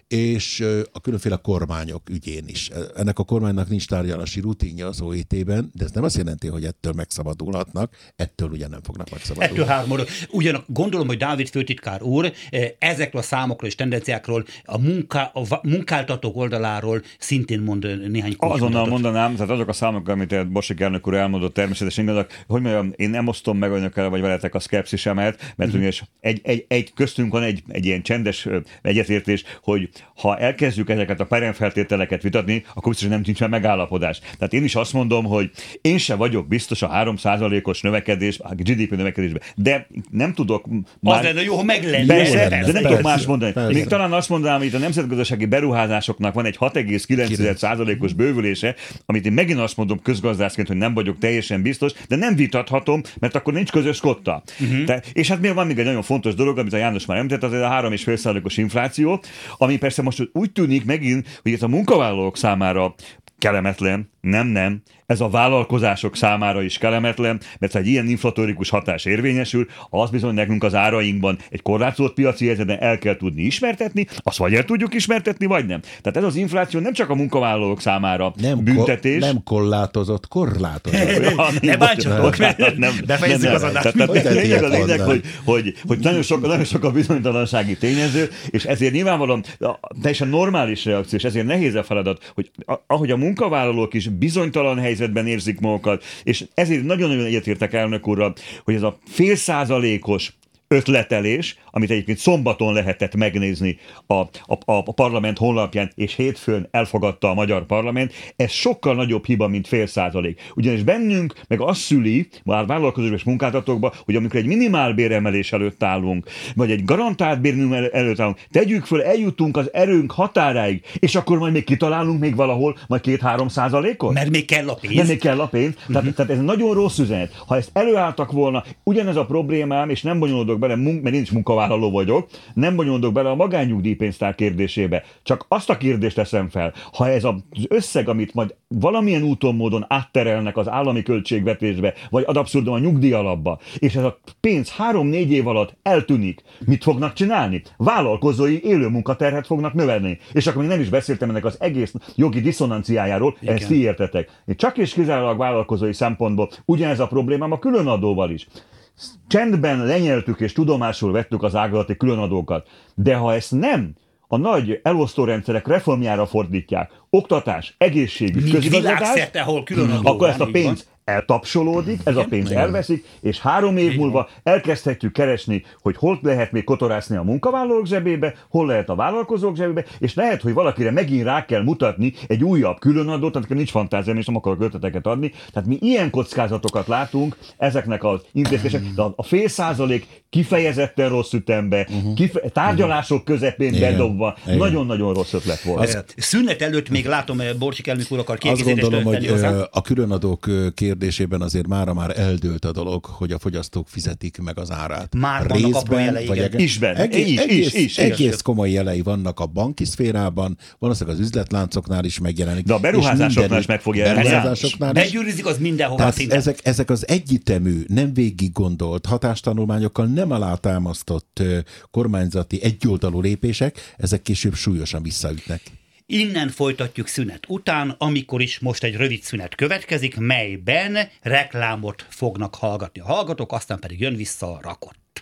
és a különféle kormányok ügyén is. Ennek a kormánynak nincs tárgyalási rutinja az o é té-ben, de ez nem azt jelenti, hogy ettől megszabadulhatnak, ettől ugye nem fognak megszabadulni. Ettől háromról. Ugyan gondolom, hogy Dávid főtitkár úr ezekről a számokról és tendenciákról a, munká, a munkáltatók oldaláról szintén mond néhány kulcsmondatot. Azonnal mondanám, tehát azok a számok, amit Borsig elnök úr elmondott, természetesen igazak, hogy mondjam, én nem osztom meg önökkel, vagy veletek a szkepszisemet, mert mm-hmm. egy, egy, egy, köztünk van egy, egy ilyen csendes egyetértés, hogy ha elkezdjük ezeket a peremfeltételeket vitatni, akkor biztos, hogy nem nincs már megállapodás. Tehát én is azt mondom, hogy én sem vagyok biztos a három százalékos növekedés, a gé dé pé növekedésben, de nem tudok már... Az lenne jó, ha meg lenne. Persze, de nem persze, tudok más mondani. Persze. Még talán azt mondanám, hogy itt a nemzetgazdasági beruházásoknak van egy hat egész kilenc százalékos bővülése, amit én megint azt mondom közgazdászként, hogy nem vagyok teljesen biztos, de nem vitathatom, mert akkor nincs közös kotta. Uh-huh. De, és hát még van még egy nagyon fontos dolog, amit a János már említett, az a három egész öt százalékos infláció, ami persze most úgy tűnik megint, hogy ez a munkavállalók számára kellemetlen, nem, nem, ez a vállalkozások számára is kellemetlen, mert ha egy ilyen inflatórikus hatás érvényesül, az bizony nekünk az árainkban egy korlátozott piaci helyzetben el kell tudni ismertetni, azt vagy el tudjuk ismertetni, vagy nem. Tehát ez az infláció nem csak a munkavállalók számára nem büntetés. Ko- nem korlátozott, korlátozott. ja, ne bántsatok, befejezzük az adást. Lényeg a lényeg, hogy, hogy, hogy nagyon, sok, nagyon sok a bizonytalansági tényező, és ezért nyilvánvalóan teljesen normális reakció, és ezért nehéz a feladat, hogy ahogy a munkavállalók is bizonytalan helyzetben érzik magukat, és ezért nagyon-nagyon egyetértek elnök úrral, hogy ez a fél százalékos ötletelés, amit egyébként szombaton lehetett megnézni a, a, a parlament honlapján, és hétfőn elfogadta a magyar parlament, ez sokkal nagyobb hiba, mint fél százalék. Ugyanis bennünk meg azt szüli, már vállalkozók és munkáltatókban, hogy amikor egy minimálbéremelés előtt állunk, vagy egy garantált bérnő előtt állunk, tegyük föl, eljutunk az erőnk határáig, és akkor majd még kitalálunk még valahol majd két-három százalékot? Mert még kell a pénz. Mert még kell a pénz. Uh-huh. Tehát, tehát ez nagyon rossz üzenet. Ha ezt előálltak volna, ugyanez a problémám, és nem bonyolódok bele, mert én is munkavállaló vagyok, nem bonyolódok bele a magánnyugdíjpénztár kérdésébe. Csak azt a kérdést teszem fel, ha ez az összeg, amit majd valamilyen úton, módon átterelnek az állami költségvetésbe, vagy ad abszurdum a nyugdíjalapba, és ez a pénz három-négy év alatt eltűnik, mit fognak csinálni? Vállalkozói élő munkaterhet fognak növelni. És akkor még nem is beszéltem ennek az egész jogi diszonanciájáról, igen. Ezt ti értetek. Csak és kizárólag vállalkozói szempontból ugyanez a problémám a különadóval is. Csendben lenyeltük és tudomásul vettük az ágazati különadókat, de ha ezt nem a nagy elosztórendszerek reformjára fordítják, oktatás, egészségügy, közigazgatás, akkor ezt a pénz eltapsolódik, ez a pénz elveszik, és három év múlva elkezdhetjük keresni, hogy hol lehet még kotorászni a munkavállalók zsebébe, hol lehet a vállalkozók zsebébe, és lehet, hogy valakire megint rá kell mutatni egy újabb különadót, tehát nem nincs fantáziám, és nem akarok ötleteket adni. Tehát mi ilyen kockázatokat látunk ezeknek az intézkedések, de a fél százalék kifejezetten rossz ütembe, kife- tárgyalások közepén bedobva, nagyon-nagyon rossz ötlet volt. Az, szünet előtt még látom, Borsig elnök úr akar kiegészítést. Azt gondolom, hogy hozzá. A különadók kérdésében azért mára már eldőlt a dolog, hogy a fogyasztók fizetik meg az árát. Már vannak apró jelei. Eg- Isben. Egész, is, egész, is, is, egész komoly jelei vannak a banki szférában, valószínűleg az üzletláncoknál is megjelenik. De a beruházásoknál is meg fog jelenni. Begyűrűzik az mindenhova szinten. Ezek, ezek az együttemű, nem végig gondolt, hatástanulmányokkal nem alátámasztott kormányzati egyoldalú lépések, ezek később súlyosan visszaütnek. Innen folytatjuk szünet után, amikor is most egy rövid szünet következik, melyben reklámot fognak hallgatni a hallgatók, aztán pedig jön vissza a Rakott.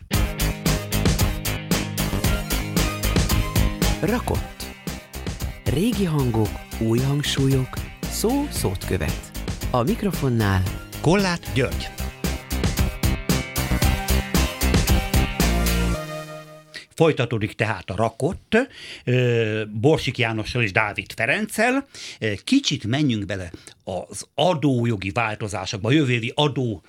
Rakott. Régi hangok, új hangsúlyok, szó szót követ. A mikrofonnál Kollát György. Folytatódik tehát a rakott Borsik Jánossal és Dávid Ferenccel. Kicsit menjünk bele az adójogi változásokba, a jövő évi adó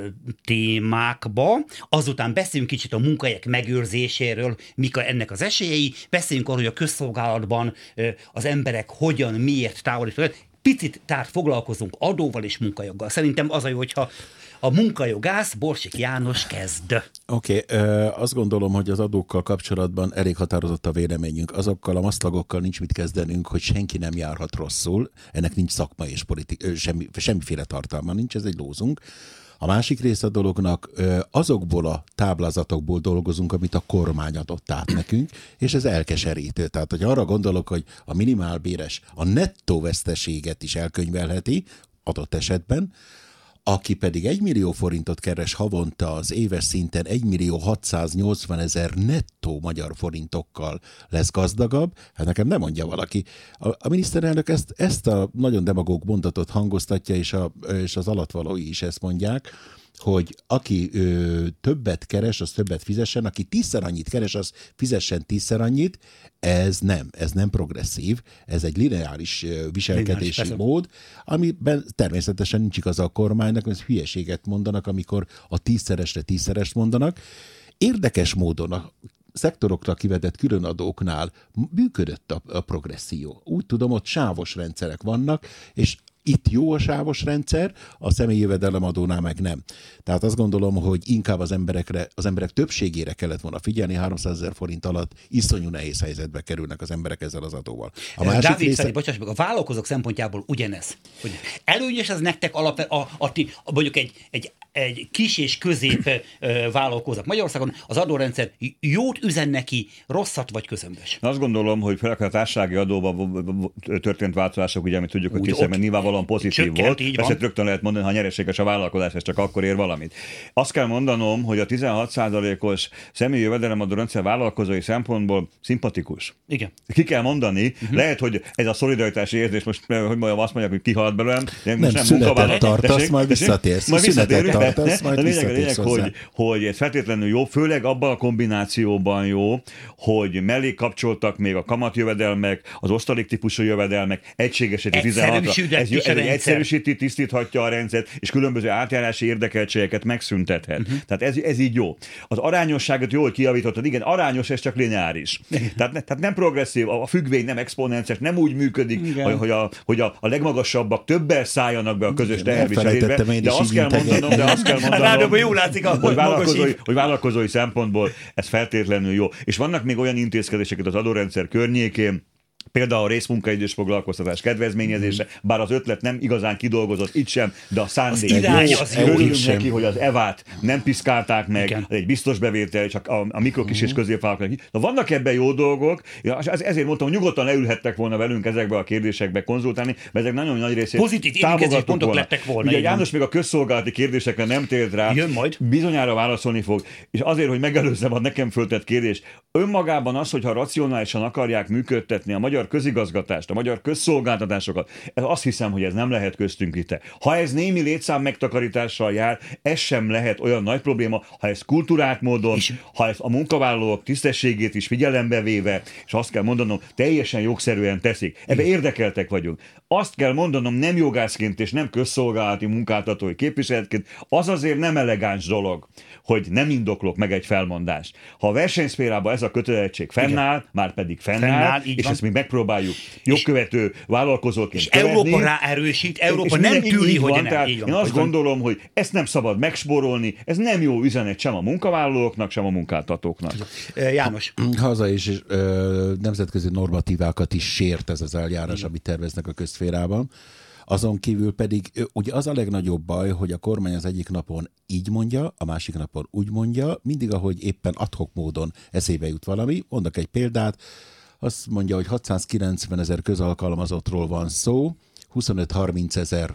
témákba, azután beszéljünk kicsit a munkahelyek megőrzéséről, mik a, ennek az esélyei, beszéljünk arról, hogy a közszolgálatban az emberek hogyan, miért távolítanak. Picit tehát foglalkozunk adóval és munkajoggal. Szerintem az a jó, hogyha a munkajogász Borsik János kezd. Oké, okay, azt gondolom, hogy az adókkal kapcsolatban elég határozott a véleményünk. Azokkal a maszlagokkal nincs mit kezdenünk, hogy senki nem járhat rosszul, ennek nincs szakmai és politik, semmi, semmiféle tartalma nincs, ez egy lózunk. A másik része a dolognak, azokból a táblázatokból dolgozunk, amit a kormány adott át nekünk, és ez elkeserítő. Tehát, hogy arra gondolok, hogy a minimálbéres a nettó veszteséget is elkönyvelheti, adott esetben, aki pedig egy millió forintot keres havonta, az éves szinten egy millió hatszáznyolcvan ezer nettó magyar forintokkal lesz gazdagabb, hát nekem nem mondja valaki. A, a miniszterelnök ezt, ezt a nagyon demagóg mondatot hangoztatja, és, a, és az alatvalói is ezt mondják, hogy aki ö, többet keres, az többet fizessen, aki tízszer annyit keres, az fizessen tízszer annyit. Ez nem, ez nem progresszív, ez egy lineáris ö, viselkedési lineáris, mód, amiben természetesen nincs igaza a kormánynak, mert hülyeséget mondanak, amikor a tízszeresre tízszerest mondanak. Érdekes módon a szektorokra kivetett különadóknál működött a, a progresszió. Úgy tudom, ott sávos rendszerek vannak, és itt jó a sávos rendszer, a személyi jövedelemadónál meg nem. Tehát azt gondolom, hogy inkább az emberekre, az emberek többségére kellett volna figyelni, háromszázezer forint alatt iszonyú nehéz helyzetbe kerülnek az emberek ezzel az adóval. A másik Dávid része... Feri, bocsáss meg, a vállalkozók szempontjából ugyanez. Hogy előnyös ez nektek alap, a, a, a, a, mondjuk egy, egy egy kis és közép vállalkozók Magyarországon, az adórendszer jót üzen neki, rosszat vagy közömbös? Azt gondolom, hogy főleg a társasági adóban történt változások, ugye, amit tudjuk, hogy készülben nyilvánvalóan pozitív volt. Persze rögtön lehet mondani, ha nyereséges a vállalkozás, ez csak akkor ér valamit. Azt kell mondanom, hogy a tizenhat százalékos személyi jövedelemadó rendszer vállalkozói szempontból szimpatikus. Igen. Ki kell mondani, uh-huh. lehet, hogy ez a szolidaritási érzés, most hogy mondjam, azt mondják, hogy kihalt belőlem. Nem, nem szünetet tartasz, majd visszatérsz. Majd visszatérünk, tartasz, de, de lényeg, lényeg hogy, hogy ez feltétlenül jó, főleg abban a kombinációban jó, hogy mellé kapcsoltak még a kamatjövedelmek, az osztalék típusú jövedelmek, egységesíti tizenhatra. Ez, ez egy egyszerűsíti, tisztíthatja a rendszert, és különböző átjárási érdekeltségeket megszüntethet. Uh-huh. Tehát ez, ez így jó. Az arányosságot jól kijavítottad, igen, arányos, ez csak lineáris. tehát, tehát nem progresszív, a függvény nem exponenciális, hogy nem úgy működik, hogy, hogy, a, hogy a, a legmagasabbak többel szálljanak be a közös teherviselésbe, de azt kell mondanom, de azt kell mondanom, hogy, jól látszik, hogy, vállalkozói, hogy vállalkozói szempontból ez feltétlenül jó. És vannak még olyan intézkedések az adórendszer környékén, például a részmunkaidős foglalkoztatás kedvezményezése, bár az ötlet nem igazán kidolgozott itt sem, de a szándék az irány, jó, az örülünk neki, hogy az evát nem piszkálták meg, igen. egy biztos bevétel, csak a, a mikro, kis és középvállalkozók. Na vannak ebben jó dolgok, és ezért mondtam, hogy nyugodtan leülhettek volna velünk ezekbe a kérdésekbe konzultálni, mert ezek nagyon nagy részét pozitív érintkező pontok lettek volna. Ugye János még a közszolgálati kérdésekre nem tért rá, jön majd. Bizonyára válaszolni fog, és azért, hogy megelőzzem a nekem föltett kérdést, önmagában az, hogyha racionálisan akarják működtetni a magyar közigazgatást, a magyar közszolgáltatásokat, ez azt hiszem, hogy ez nem lehet köztünk vita. Ha ez némi létszám megtakarítással jár, ez sem lehet olyan nagy probléma, ha ez kulturált módon, és ha ez a munkavállalók tisztességét is figyelembe véve, és azt kell mondanom, teljesen jogszerűen teszik. Ebbe érdekeltek vagyunk. Azt kell mondanom, nem jogászként és nem közszolgálati munkáltatói képviseletként, az azért nem elegáns dolog, hogy nem indoklok meg egy felmondást. Ha a versenyszférában ez a kötelezettség fennáll, igen. már pedig fennáll, fennáll és van. Ezt még megpróbáljuk jogkövető vállalkozóként és követni. Európa rá erősít, Európa nem tűri, hogy nem. Tehát én azt gondolom, hogy ezt nem szabad megspórolni, ez nem jó üzenet sem a munkavállalóknak, sem a munkáltatóknak. János. Haza is ö, nemzetközi normatívákat is sért ez az eljárás, amit terveznek a közszférában. Azon kívül pedig ugye az a legnagyobb baj, hogy a kormány az egyik napon így mondja, a másik napon úgy mondja, mindig ahogy éppen ad-hoc módon eszébe jut valami. Mondok egy példát, azt mondja, hogy hatszázkilencven ezer közalkalmazottról van szó, huszonöt-harminc ezer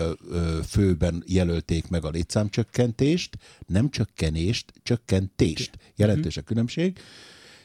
főben jelölték meg a létszámcsökkentést, nem csökkenést, csökkentést. Jelentős a különbség.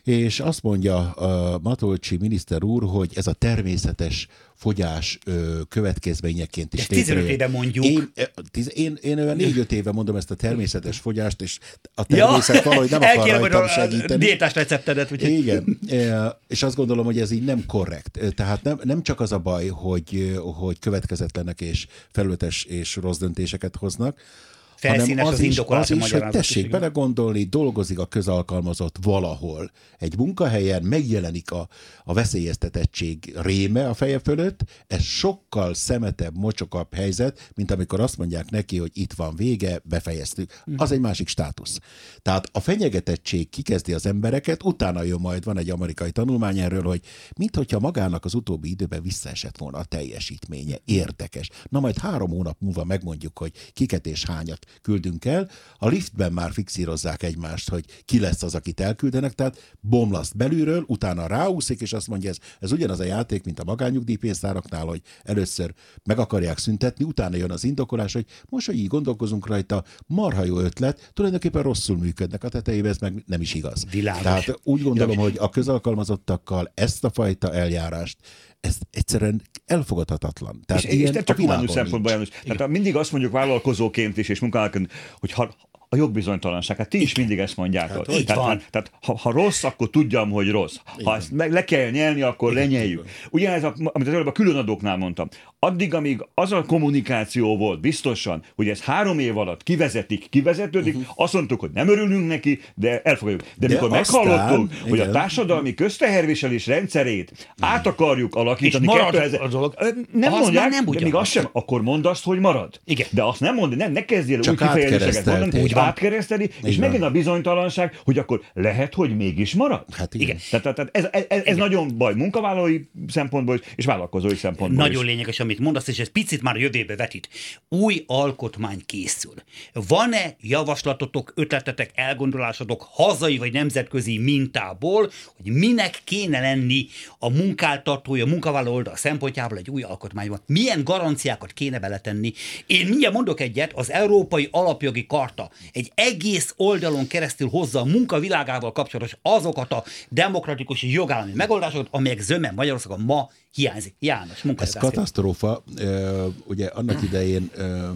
és azt mondja a Matolcsi miniszter úr, hogy ez a természetes fogyás ö, következményeként is létrejön. tizenöt éve mondjuk. Én, tiz, én, én olyan négy-öt éve mondom ezt a természetes fogyást, és a természet ja, valahogy nem akar rajtam segíteni. Diétás receptedet. Úgyhogy... Igen, és azt gondolom, hogy ez így nem korrekt. Tehát nem, nem csak az a baj, hogy, hogy következetlenek és felületes és rossz döntéseket hoznak, felszínes hanem az, az is, az is, hogy is, tessék belegondolni, dolgozik a közalkalmazott valahol. Egy munkahelyen megjelenik a, a veszélyeztetettség réme a feje fölött, ez sokkal szemetebb, mocsokabb helyzet, mint amikor azt mondják neki, hogy itt van vége, befejeztük. Az egy másik státusz. Tehát a fenyegetettség kikezdi az embereket, utána jön majd, van egy amerikai tanulmány erről, hogy minthogyha magának az utóbbi időben visszaesett volna a teljesítménye. Érdekes. Na majd három hónap múlva megmondjuk, hogy kiket és hányat küldünk el. A liftben már fixírozzák egymást, hogy ki lesz az, akit elküldenek, tehát bomlaszt belülről, utána ráúszik, és azt mondja, ez, ez ugyanaz a játék, mint a magánnyugdíjpénztáraknál, hogy először meg akarják szüntetni, utána jön az indokolás, hogy most, hogy így gondolkozunk rajta, marha jó ötlet, tulajdonképpen rosszul működnek, a tetejében ez meg nem is igaz. Világos. Tehát úgy gondolom, Világos. hogy a közalkalmazottakkal ezt a fajta eljárást, ez egyszerűen elfogadhatatlan. Tehát és, és nem csak humánus szempontból, János. Tehát mindig azt mondjuk vállalkozóként is, és munkálatoként, hogy ha a jogbizonytalanság. Hát ti is mindig ezt mondjátok. Hát, tehát, hát, tehát ha, ha rossz, akkor tudjam, hogy rossz. Ha igen. ezt meg le kell nyelni, akkor igen. lenyeljük. Ugyanez, a, amit az előbb a különadóknál mondtam. Addig, amíg az a kommunikáció volt biztosan, hogy ez három év alatt kivezetik, kivezetődik, uh-huh. azt mondtuk, hogy nem örülünk neki, de elfogadjuk. De, de mikor meghallottunk, igen. hogy a társadalmi közteherviselés rendszerét igen. át akarjuk alakítani, kétezer... nem mondják, nem de még azt sem, akkor mondd azt, hogy marad. Igen. De azt nem mondani, nem, ne kezdjél új kifejezéseket mondani, hogy átkereszteni, és igen. megint a bizonytalanság, hogy akkor lehet, hogy mégis marad. Hát igen. igen. Tehát, tehát ez, ez, ez, ez nagyon baj munkavállalói szempontból és vállalkozói szempontból Nagyon is. lényeges, amit mondasz, és ez picit már jövőbe vetít. Új alkotmány készül. Van-e javaslatotok, ötletetek, elgondolásotok hazai vagy nemzetközi mintából, hogy minek kéne lenni a munkáltatója, a munkavállaló oldal szempontjából egy új alkotmányban? Milyen garanciákat kéne beletenni? Én mindjárt mondok egyet, az Európai Alapjogi Karta egy egész oldalon keresztül hozza a munkavilágával kapcsolatos azokat a demokratikus és jogállami megoldásokat, amelyek zöme Magyarországon ma hiányzik. János, Ez katasztrófa. Ugye annak idején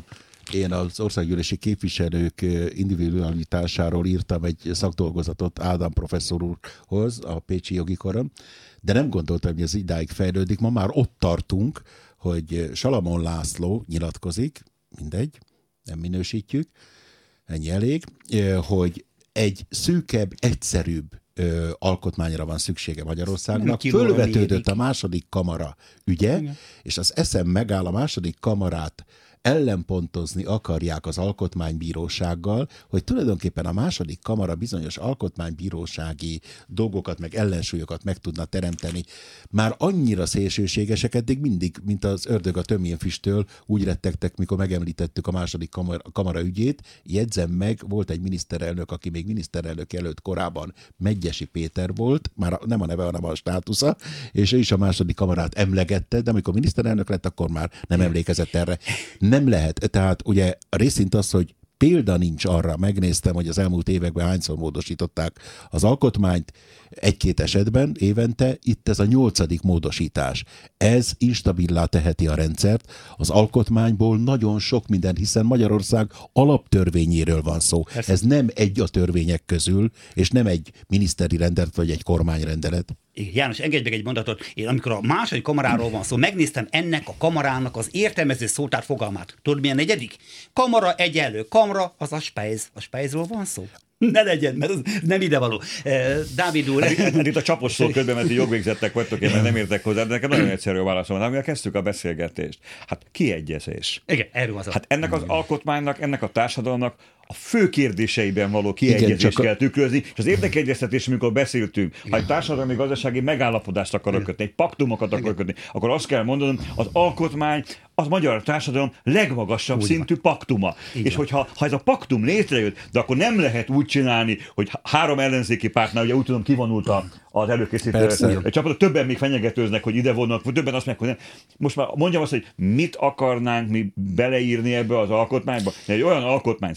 én az országgyűlési képviselők individualitásáról írtam egy szakdolgozatot Ádám professzor úrhoz a Pécsi Jogi Karon, de nem gondoltam, hogy ez idáig fejlődik. Ma már ott tartunk, hogy Salamon László nyilatkozik, mindegy, nem minősítjük, ennyi elég, hogy egy szűkebb, egyszerűbb ö, alkotmányra van szüksége Magyarországnak. Fölvetődött a második kamara ügye, igen. és az eszem megáll, a második kamarát ellenpontozni akarják az alkotmánybírósággal, hogy tulajdonképpen a második kamara bizonyos alkotmánybírósági dolgokat, meg ellensúlyokat meg tudna teremteni. Már annyira szélsőségesek eddig mindig, mint az ördög a tömjén füsttől, úgy rettegtek, mikor megemlítettük a második kamara, kamara ügyét. Jegyzem meg, volt egy miniszterelnök, aki még miniszterelnök előtt korábban Medgyessy Péter volt, már nem a neve, hanem a státusza, és ő is a második kamarát emlegette, de amikor miniszterelnök lett, akkor már nem emlékezett erre. Nem lehet. Tehát ugye részint az, hogy példa nincs arra, megnéztem, hogy az elmúlt években hányszor módosították az alkotmányt, egy-két esetben évente, itt ez a nyolcadik módosítás. Ez instabilá teheti a rendszert, az alkotmányból nagyon sok minden, hiszen Magyarország alaptörvényéről van szó. Persze. Ez nem egy a törvények közül, és nem egy miniszteri rendelet, vagy egy kormányrendelet. Igen, János, engedj meg egy mondatot. Én amikor a második kamaráról van szó, megnéztem ennek a kamarának az értelmező szótár fogalmát. Tudod, milyen negyedik? Kamara egyenlő. Kamra az a spejz. A spejzről van szó? Ne legyen, mert az nem idevaló. Dávid úr... Hát, hát itt a csapos szó közbenmenti jogvégzettek vagytok, én meg nem értek hozzá, de nekem nagyon egyszerű a válaszom. Amivel kezdtük a beszélgetést. Hát kiegyezés. Igen, erről az. Hát ennek az alkotmánynak, ennek a társadalomnak a fő kérdéseiben való kiegyezést kell tükrözni, és az érdekegyeztetés, amikor beszéltünk, ha egy társadalmi gazdasági megállapodást akarok kötni, egy paktumokat akarok kötni, akkor azt kell mondanom, az alkotmány az magyar társadalom legmagasabb úgy szintű van. Paktuma. Így és van. hogyha ha ez a paktum létrejött, de akkor nem lehet úgy csinálni, hogy három ellenzéki pártnál, ugye úgy tudom, kivonult a, az előkészítő csapat, többen még fenyegetőznek, hogy ide vonnak, vagy többen azt mondják, hogy nem. Most már mondjam azt, hogy mit akarnánk mi beleírni ebbe az alkotmányba. De egy olyan alkotmányt szeretnénk,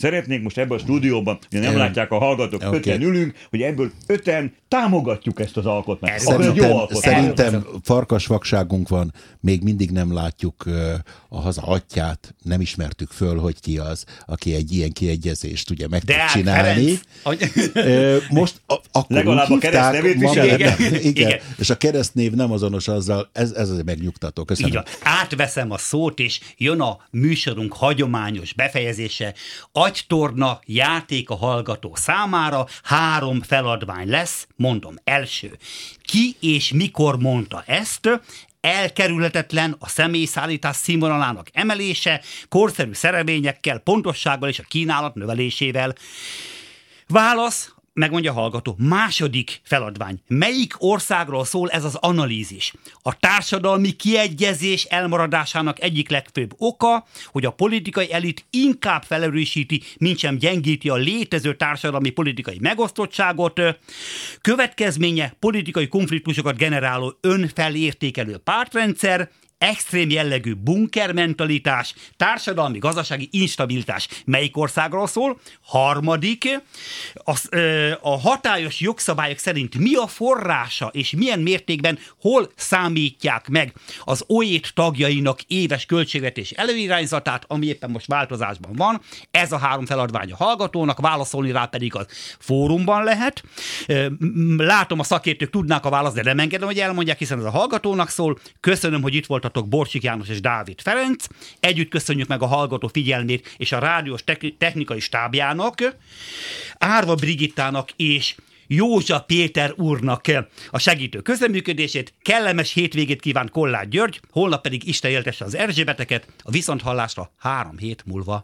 most ebből a stúdióban, hogy nem látják a hallgatók, okay. öten ülünk, hogy ebből öten támogatjuk ezt az alkotmányt. Szerintem, jó alkotmány. Szerintem farkasvakságunk van, még mindig nem látjuk a haza atyát, nem ismertük föl, hogy ki az, aki egy ilyen kiegyezést ugye meg tud csinálni. Most a, akkor legalább a keresztnevét is igen, igen. igen. És a keresztnév nem azonos azzal, ez, ez az megnyugtató. Köszönöm. Így van. Átveszem a szót, és jön a műsorunk hagyományos befejezése. Agytorna játék a hallgató számára, három feladvány lesz, mondom, első. Ki és mikor mondta ezt? Elkerülhetetlen a személyszállítás színvonalának emelése, korszerű szerelvényekkel, pontossággal és a kínálat növelésével. Válasz, megmondja a hallgató. Második feladvány. Melyik országról szól ez az analízis? A társadalmi kiegyezés elmaradásának egyik legfőbb oka, hogy a politikai elit inkább felerősíti, mintsem gyengíti a létező társadalmi politikai megosztottságot. Következménye politikai konfliktusokat generáló önfelértékelő pártrendszer, extrém jellegű bunkermentalitás, társadalmi-gazdasági instabilitás. Melyik országról szól? Harmadik, az, ö, a hatályos jogszabályok szerint mi a forrása és milyen mértékben hol számítják meg az o é té tagjainak éves költségvetés előirányzatát, ami éppen most változásban van. Ez a három feladvány a hallgatónak, válaszolni rá pedig az fórumban lehet. Látom, a szakértők tudnák a választ, de nem engedem, hogy elmondják, hiszen ez a hallgatónak szól. Köszönöm, hogy itt voltatok, Borsik János és Dávid Ferenc. Együtt köszönjük meg a hallgató figyelmét és a rádiós technikai stábjának, Árva Brigittának és Józsa Péter úrnak a segítő közreműködését. Kellemes hétvégét kíván Kolláth György, holnap pedig Isten éltesse az Erzsébeteket, a viszonthallásra három hét múlva.